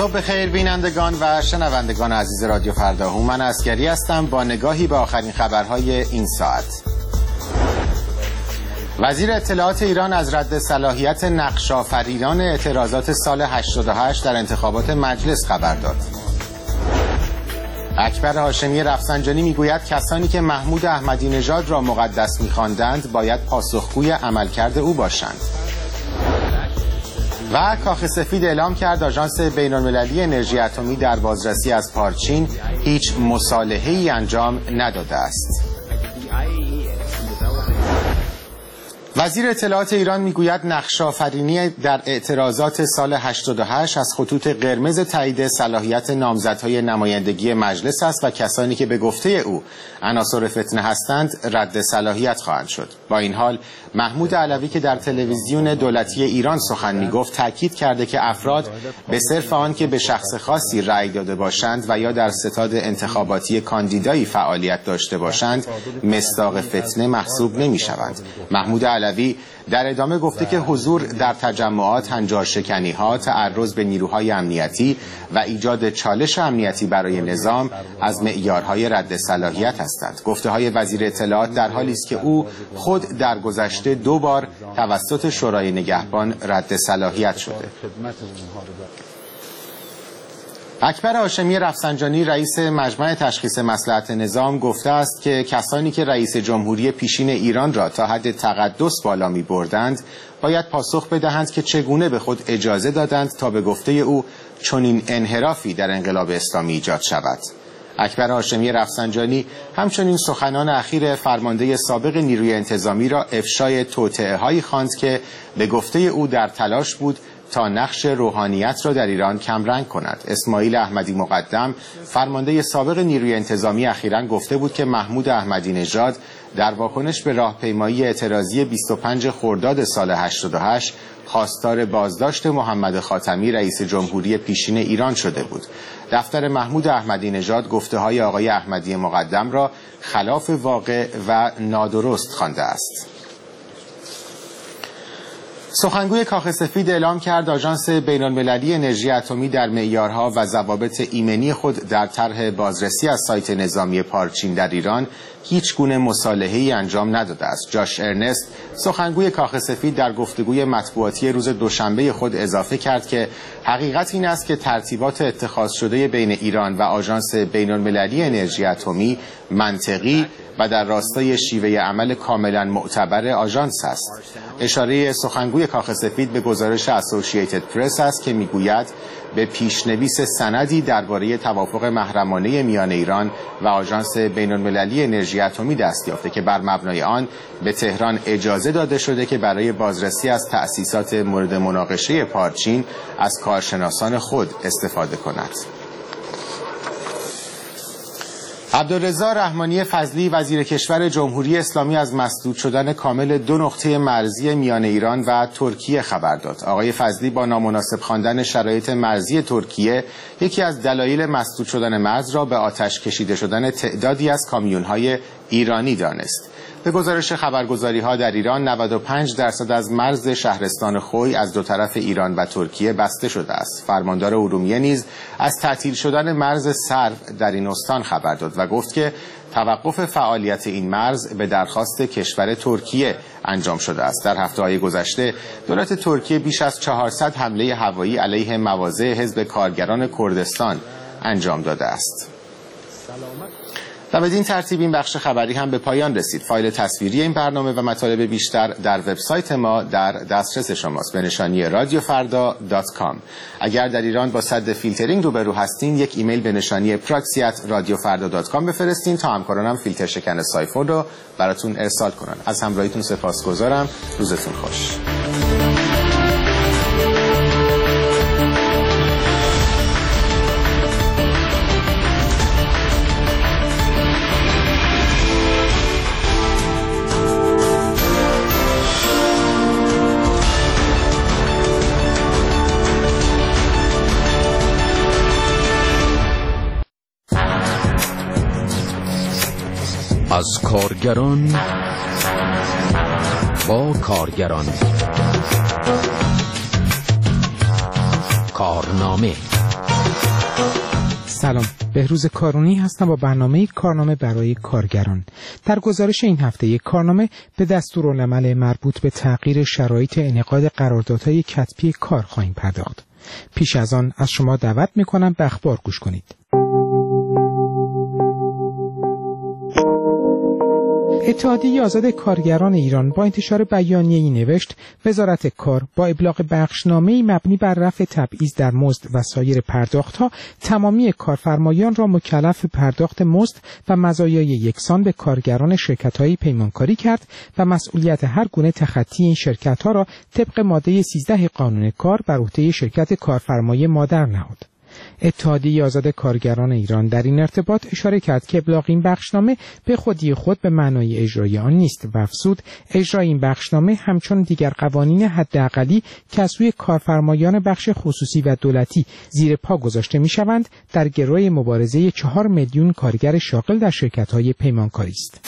صبح بخیر بینندگان و شنوندگان عزیز رادیو فردا. هومن عسگری هستم با نگاهی به آخرین خبرهای این ساعت. وزیر اطلاعات ایران از رد صلاحیت نقش‌آفرینان اعتراضات سال 88 در انتخابات مجلس خبر داد. اکبر هاشمی رفسنجانی میگوید کسانی که محمود احمدی نژاد را مقدس می‌خواندند باید پاسخگوی عملکرد او باشند. و کاخ سفید اعلام کرد آژانس بین‌المللی انرژی اتمی در بازرسی از پارچین هیچ مصالحه‌ای انجام نداده است. وزیر اطلاعات ایران میگوید نقش‌آفرینی در اعتراضات سال 88 از خطوط قرمز تایید صلاحیت نامزدهای نمایندگی مجلس است و کسانی که به گفته او عناصر فتنه هستند رد صلاحیت خواهند شد. با این حال محمود علوی که در تلویزیون دولتی ایران سخن میگفت تاکید کرده که افراد به صرف آن که به شخص خاصی رأی داده باشند و یا در ستاد انتخاباتی کاندیدایی فعالیت داشته باشند مصداق فتنه محسوب نمی‌شوند. محمود علوی در ادامه گفته که حضور در تجمعات، هنجارشکنی‌ها، تعرض به نیروهای امنیتی و ایجاد چالش امنیتی برای نظام از معیارهای رد صلاحیت هستند. گفته‌های وزیر اطلاعات در حالی است که او خود در گذشته 2 بار توسط شورای نگهبان رد صلاحیت شده. اکبر هاشمی رفسنجانی رئیس مجمع تشخیص مصلحت نظام گفته است که کسانی که رئیس جمهوری پیشین ایران را تا حد تقدس بالا می بردند باید پاسخ بدهند که چگونه به خود اجازه دادند تا به گفته او چنین انحرافی در انقلاب اسلامی ایجاد شود. اکبر هاشمی رفسنجانی همچنین سخنان اخیر فرمانده سابق نیروی انتظامی را افشای توطئه‌هایی خواند که به گفته او در تلاش بود تا نقش روحانیت را در ایران کمرنگ کند. اسماعیل احمدی مقدم فرمانده سابق نیروی انتظامی اخیراً گفته بود که محمود احمدی نژاد در واکنش به راهپیمایی اعتراضی 25 خرداد سال 88 خواستار بازداشت محمد خاتمی رئیس جمهوری پیشین ایران شده بود. دفتر محمود احمدی نژاد گفته‌های آقای احمدی مقدم را خلاف واقع و نادرست خوانده است. سخنگوی کاخ سفید اعلام کرد آژانس بین‌المللی انرژی اتمی در معیارها و ضوابط ایمنی خود در طرح بازرسی از سایت نظامی پارچین در ایران هیچ گونه مصالحه‌ای انجام نداده است. جاش ارنست سخنگوی کاخ سفید در گفتگوی مطبوعاتی روز دوشنبه خود اضافه کرد که حقیقت این است که ترتیبات اتخاذ شده بین ایران و آژانس بین‌المللی انرژی اتمی منطقی و در راستای شیوه عمل کاملا معتبر آژانس است. اشاره سخنگوی کاخ سفید به گزارش اسوسییتد پرس است که میگوید به پیشنویس سندی درباره توافق محرمانه میان ایران و آژانس بین‌المللی انرژی اتمی دست یافته که بر مبنای آن به تهران اجازه داده شده که برای بازرسی از تأسیسات مورد مناقشه پارچین از کارشناسان خود استفاده کند. عبدالرضا رحمانی فضلی وزیر کشور جمهوری اسلامی از مسدود شدن کامل 2 نقطه مرزی میان ایران و ترکیه خبر داد. آقای فضلی با نامناسب خواندن شرایط مرزی ترکیه یکی از دلایل مسدود شدن مرز را به آتش کشیده شدن تعدادی از کامیون‌های ایرانی دانست. به گزارش خبرگزاری‌ها در ایران 95% از مرز شهرستان خوی از 2 طرف ایران و ترکیه بسته شده است. فرماندار ارومیه نیز از تعطیل شدن مرز سرو در این استان خبر داد و گفت که توقف فعالیت این مرز به درخواست کشور ترکیه انجام شده است. در هفته‌های گذشته دولت ترکیه بیش از 400 حمله هوایی علیه مواضع حزب کارگران کردستان انجام داده است. و بدین ترتیب این بخش خبری هم به پایان رسید. فایل تصویری این برنامه و مطالب بیشتر در وبسایت ما در دسترس شماست به نشانی radiofarda.com. اگر در ایران با سد فیلترینگ روبرو هستین یک ایمیل به نشانی proxy@radiofarda.com بفرستین تا همکارانم فیلتر شکن سایفون رو براتون ارسال کنن. از همراهیتون سپاسگزارم. روزتون خوش. از کارگران با کارگران کارنامه سلام، بهروز کارونی هستم با برنامه کارنامه برای کارگران. در گزارش این هفته کارنامه به دستورالعمل مربوط به تغییر شرایط انعقاد قراردادهای کتبی کار خواهیم پرداخت. پیش از آن از شما دعوت می‌کنم به اخبار گوش کنید. اتحادیه آزاد کارگران ایران با انتشار بیانیه‌ای نوشت وزارت کار با ابلاغ بخشنامه‌ای مبنی بر رفع تبعیض در مزد و سایر پرداخت‌ها تمامی کارفرمایان را مکلف پرداخت مزد و مزایای یکسان به کارگران شرکت‌های پیمانکاری کرد و مسئولیت هر گونه تخطی این شرکت‌ها را طبق ماده 13 قانون کار بر عهده شرکت کارفرمای مادر نهاد. اتحادیه آزاد کارگران ایران در این ارتباط اشاره کرد که ابلاغ این بخشنامه به خودی خود به معنای اجرای آن نیست و افزود اجرای این بخشنامه همچون دیگر قوانین حداقلی که از سوی کارفرمایان بخش خصوصی و دولتی زیر پا گذاشته می‌شوند در گروه مبارزه 4 میلیون کارگر شاغل در شرکت‌های پیمانکاری است.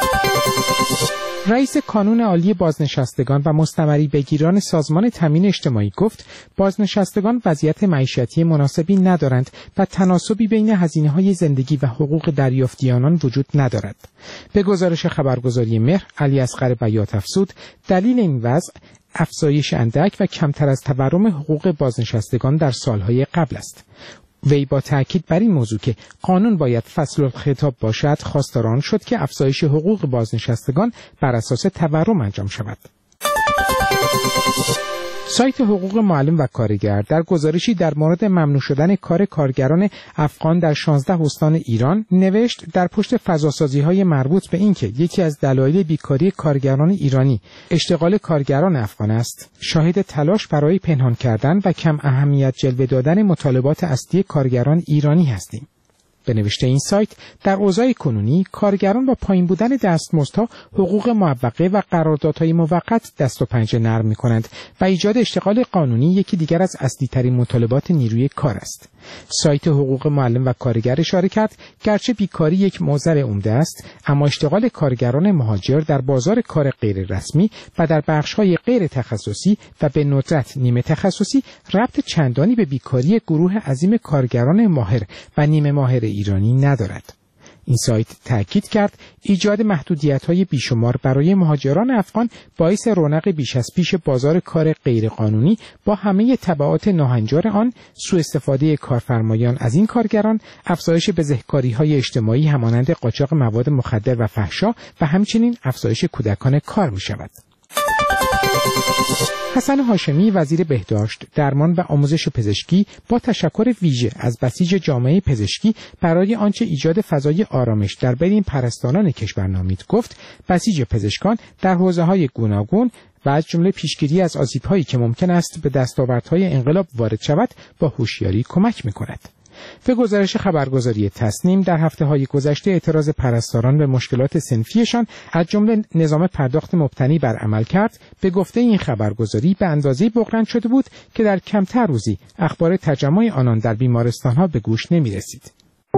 رئیس کانون عالی بازنشستگان و مستمری بگیران سازمان تامین اجتماعی گفت بازنشستگان وضعیت معیشتی مناسبی ندارند و تناسبی بین هزینه‌های زندگی و حقوق دریافتی آنان وجود ندارد. به گزارش خبرگزاری مهر، علیاصغر بیات افزود دلیل این وضع افزایش اندک و کمتر از تورم حقوق بازنشستگان در سالهای قبل است. وی با تأکید بر این موضوع که قانون باید فصل الخطاب باشد خواستار آن شد که افزایش حقوق بازنشستگان بر اساس تورم انجام شود. سایت حقوق معلم و کارگر در گزارشی در مورد ممنوع شدن کار کارگران افغان در 16 استان ایران نوشت در پشت فضاسازی‌های مربوط به اینکه یکی از دلایل بیکاری کارگران ایرانی اشتغال کارگران افغان است، شاهد تلاش برای پنهان کردن و کم اهمیت جلوه دادن مطالبات اصلی کارگران ایرانی هستیم. به نوشته این سایت در اوضاع کنونی کارگران با پایین بودن دستمزدها، حقوق معوقه و قراردادهای موقت دست و پنجه نرم می‌کنند و ایجاد اشتغال قانونی یکی دیگر از اصلی‌ترین مطالبات نیروی کار است. سایت حقوق معلم و کارگر اشاره کرد گرچه بیکاری یک معضل عمده است، اما اشتغال کارگران مهاجر در بازار کار غیر رسمی و در بخش‌های غیر تخصصی و به ندرت نیمه تخصصی ربط چندانی به بیکاری گروه عظیم کارگران ماهر و نیمه ماهر ایرانی ندارد. این سایت تأکید کرد ایجاد محدودیت‌های بیشمار برای مهاجران افغان باعث رونق بیش از پیش بازار کار غیرقانونی با همه تبعات ناهنجار آن، سوء استفاده کارفرمایان از این کارگران، افزایش بزهکاری‌های اجتماعی همانند قاچاق مواد مخدر و فحشا و همچنین افزایش کودکان کار می‌شود. حسن هاشمی وزیر بهداشت، درمان و آموزش پزشکی با تشکر ویژه از بسیج جامعه پزشکی برای آنچه ایجاد فضای آرامش در بین پرستاران کشور نامید گفت بسیج پزشکان در حوزه‌های گوناگون و از جمله پیشگیری از آسیب‌هایی که ممکن است به دستاوردهای انقلاب وارد شود با هوشیاری کمک می‌کند. به گزارش خبرگزاری تصنیم در هفته‌های گذشته اعتراض پرستاران به مشکلات صنفیشان از جمله نظام پرداخت مبتنی بر عمل کرد به گفته این خبرگزاری به اندازه‌ای بغرند شده بود که در کمتر روزی اخبار تجمع آنان در بیمارستان‌ها به گوش نمی‌رسید.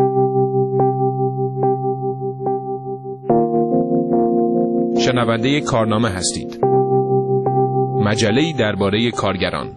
شنونده کارنامه هستید. مجله‌ای درباره کارگران.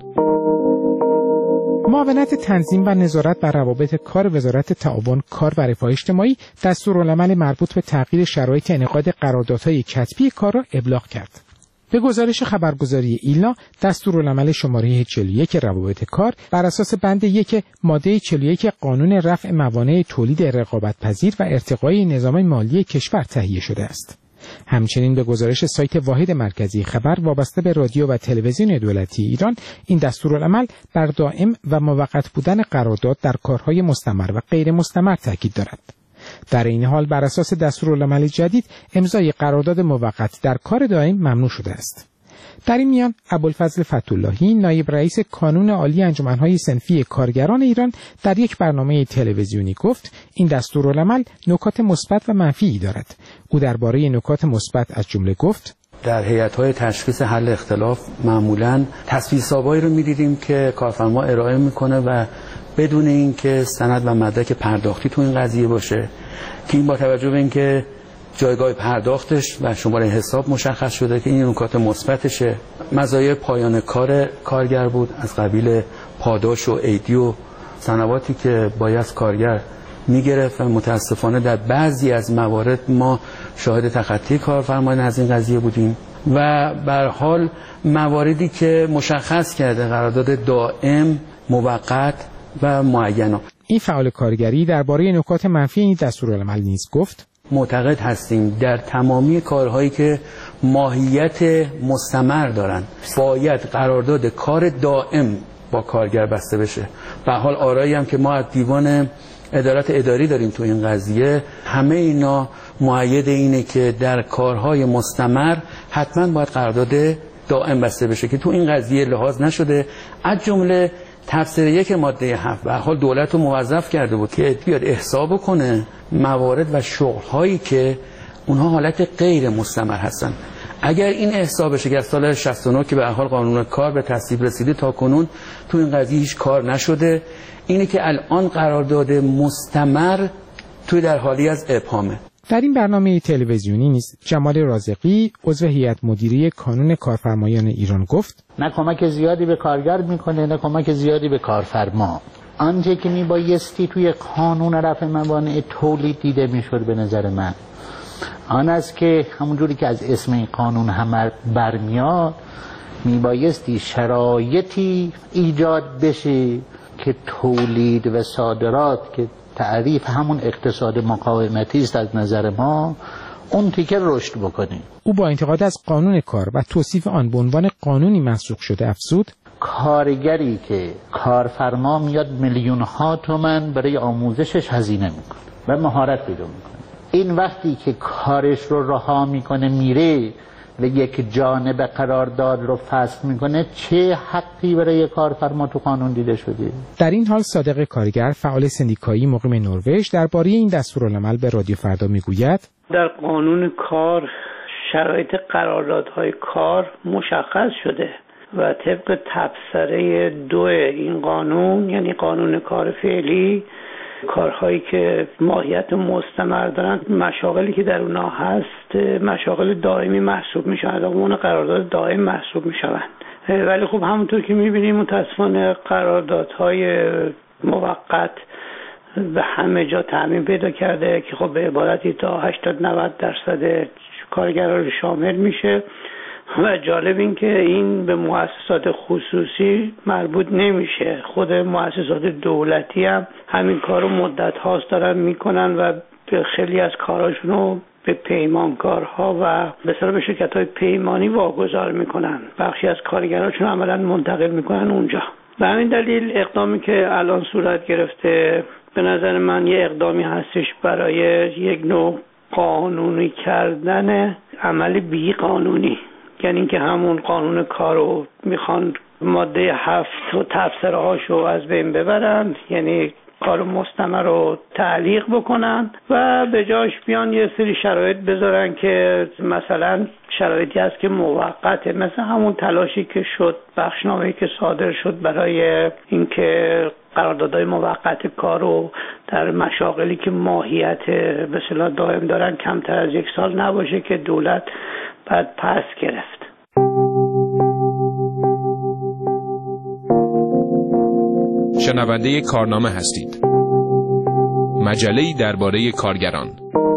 معاونت تنظیم و نظارت بر روابط کار وزارت تعاون کار و رفاه اجتماعی دستورالعمل مربوط به تغییر شرایط انعقاد قراردادهای کتبی کار را ابلاغ کرد. به گزارش خبرگزاری ایلنا دستورالعمل شماره 41 روابط کار بر اساس بند 1 ماده 41 قانون رفع موانع تولید رقابت‌پذیر و ارتقای نظام مالی کشور تهیه شده است. همچنین به گزارش سایت واحد مرکزی خبر وابسته به رادیو و تلویزیون دولتی ایران این دستورالعمل بر دائم و موقت بودن قرارداد در کارهای مستمر و غیر مستمر تاکید دارد. در این حال بر اساس دستورالعمل جدید امضای قرارداد موقت در کار دائم ممنوع شده است. در این میان ابوالفضل فتح‌اللهی نایب رئیس کانون عالی انجمن‌های صنفی کارگران ایران در یک برنامه تلویزیونی گفت این دستورالعمل نکات مثبت و منفی دارد. او درباره نکات مثبت از جمله گفت در هیئت‌های تشخیص حل اختلاف معمولاً تصویرسازهایی رو می‌دیدیم که کارفرما ارائه می‌کنه و بدون اینکه سند و مدرک پرداختی تو این قضیه باشه که این با توجه به اینکه جایگاه پرداختش و شماره حساب مشخص شده که این نکات مثبتشه. مزایای پایان کار کارگر بود از قبیل پاداش و عیدی و سنواتی که باید کارگر میگرفت و متاسفانه در بعضی از موارد ما شاهد تخطی کارفرمایان از این قضیه بودیم و به هر حال مواردی که مشخص کرده قرارداد دائم، موقت و معین. این فعال کارگری درباره نکات منفی این دستورالعمل نیز گفت: معتقد هستیم در تمامی کارهایی که ماهیت مستمر دارن باید قرارداد کار دائم با کارگر بسته بشه. به حال آرایی هم که ما از دیوان عدالت اداری داریم تو این قضیه، همه اینا مؤید اینه که در کارهای مستمر حتما باید قرارداد دائم بسته بشه که تو این قضیه لحاظ نشده. از جمله تفسیر 1 ماده 7 به حال دولت رو موظف کرده بود که بیاد احساب کنه موارد و شغل‌هایی که اونها حالت غیر مستمر هستن. اگر این احساب بشه که از سال 69 که به حال قانون کار به تصویب رسیده تا کنون تو این قضیه هیچ کار نشده، اینه که الان قرارداد مستمر توی در حالی از ابهامه. در این برنامه تلویزیونی نیز جمال رازقی عضو هیئت مدیره کانون کارفرمایان ایران گفت: نه کمک زیادی به کارگر میکنه نه کمک زیادی به کارفرما. آنچه که میبایستی توی قانون رفع موانع تولید دیده میشد به نظر من آن است که همونجوری که از اسم این قانون هم برمیاد میبایستی شرایطی ایجاد بشه که تولید و صادرات که تعریف همون اقتصاد مقاومتی است از نظر ما اون تیکه رشد بکنه. او با انتقاد از قانون کار و توصیف آن به عنوان قانونی منسوخ شده افزود: کارگری که کارفرما میاد میلیون ها تومان برای آموزشش هزینه میکنه و مهارت پیدا میکنه، این وقتی که کارش رو رها میکنه میره و یک جانب قرارداد رو فسخ میکنه، چه حقی برای کارفرما تو قانون دیده شده؟ در این حال صادق کارگر فعال سندیکایی مقیم نروژ درباره این دستورالعمل به رادیو فردا میگوید: در قانون کار شرایط قراردادهای کار مشخص شده و طبق تبصره 2 این قانون، یعنی قانون کار فعلی، کارهایی که ماهیت مستمر دارن، مشاغلی که در اونها هست مشاغل دائمی محسوب میشن، اون قرارداد دائم محسوب میشن. ولی خب همونطور که میبینیم متاسفانه قراردادهای موقت به همه جا تعمیم پیدا کرده که خب به عبارتی تا 80-90% کارگران رو شامل میشه و جالب این که این به مؤسسات خصوصی مربوط نمیشه. خود مؤسسات دولتی هم همین کار رو مدت هاست دارن میکنن و خیلی از کاراشون رو به پیمانکارها و به شرکت‌های پیمانی واگذار میکنن، بخشی از کارگراشون عملاً منتقل میکنن اونجا. به همین دلیل اقدامی که الان صورت گرفته به نظر من یه اقدامی هستش برای یک نوع قانونی کردن عمل بی قانونی، یعنی اینکه همون قانون کار رو میخوان ماده 7 و تفسیره هاشو از بین ببرن، یعنی کار مستمر رو تعلیق بکنن و به جاش بیان یه سری شرایط بذارن که مثلا شرایطی هست که موقته، مثل همون تلاشی که شد، بخشنامه‌ای که صادر شد برای اینکه قراردادهای موقت کار رو در مشاغلی که ماهیت به اصطلاح دائم دارن کمتر از 1 سال نباشه که دولت بعد پس گرفت. شنونده کارنامه هستید. مجله‌ای درباره کارگران.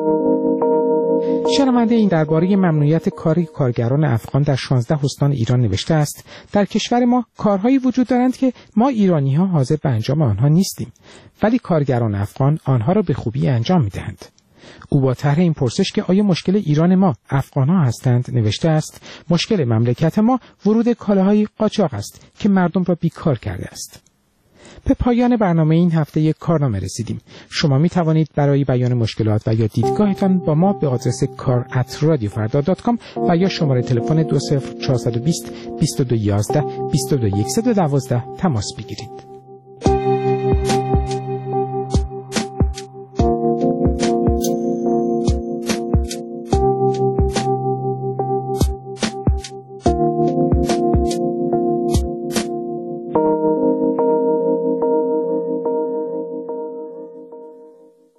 شنونده این درباره ممنوعیت کاری کارگران افغان در 16 استان ایران نوشته است: در کشور ما کارهایی وجود دارند که ما ایرانی‌ها حاضر به انجام آنها نیستیم، ولی کارگران افغان آنها را به خوبی انجام می‌دهند. او با طرح این پرسش که آیا مشکل ایران ما افغان‌ها هستند نوشته است: مشکل مملکت ما ورود کالاهای قاچاق است که مردم را بیکار کرده است. به پایان برنامه این هفته کارنامه رسیدیم. شما می توانید برای بیان مشکلات و یا دیدگاهتان با ما به آدرس kar@radiofarda.com و یا شماره تلفن 20420 2211 22112 تماس بگیرید.